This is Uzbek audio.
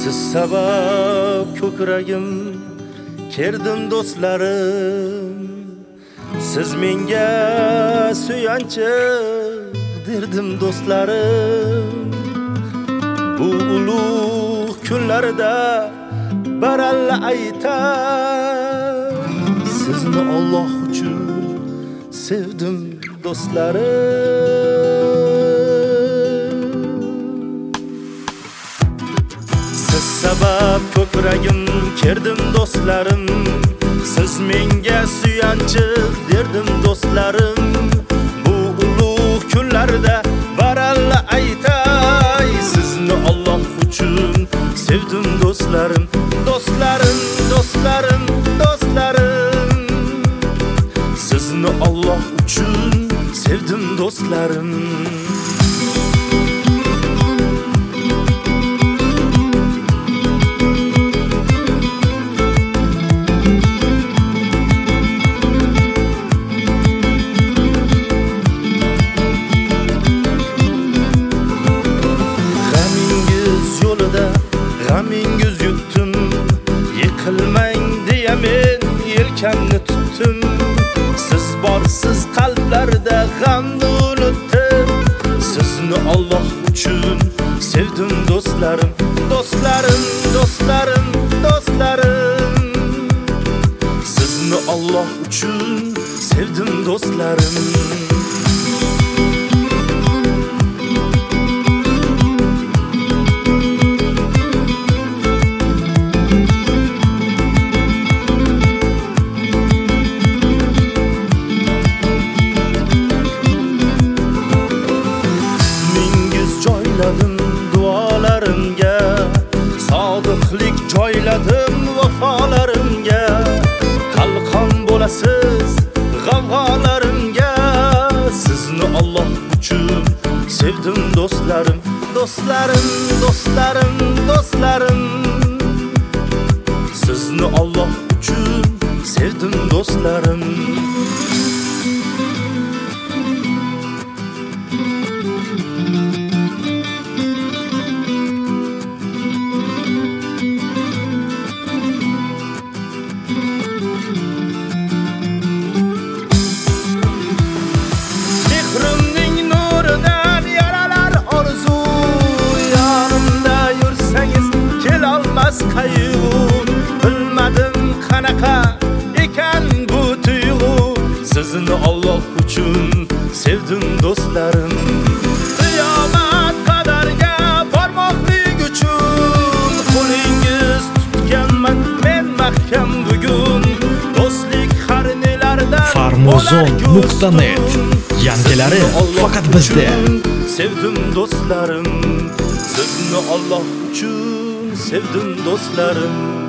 Siz sabab ko'kragim kerdim do'stlarim. Siz menga suyanchiq derdim do'stlarim. Bu ulug' kunlarda baralla aytar, sizni Alloh uchun sevdim do'stlarim. Siz sabab ko'kragim kerdim do'stlarim. Siz menga suyanchiq derdim do'stlarim. Bu ulug' kunlarda baralla aytay, sizni Alloh uchun sevdim do'stlarim. Do'stlarim, do'stlarim, do'stlarim. Sizni Alloh uchun sevdim do'stlarim. G'amingiz yutdim, yiqilmang deya men yelkamni tutdim. Siz borsiz qalblarda g'amni unutdim. Sizni Alloh uchun sevdim do'stlarim. Do'stlarim, do'stlarim, do'stlarim. Sizni Alloh uchun sevdim do'stlarim. Duolarimga sodiqlik joyladim vafolarimga. Qalqon bo'lasiz g'avg'olarimga. Sizni Alloh uchun sevdim do'stlarim. Do'stlarim, do'stlarim, do'stlarim. Sizni Alloh uchun sevdim do'stlarim. Qayg'um bilmadim qanaqa ekan bu tuyg'u. Sizni Alloh uchun sevdim do'stlarim. Qiyomat qadarga bormoqlik uchun qo'lingiz tutganman men mahkam bugun. Do'stlik har nelardan Farmozon.net yangilari faqat bizda. Sevdim do'stlarim. Sizni Alloh uchun sevdim do'stlarim.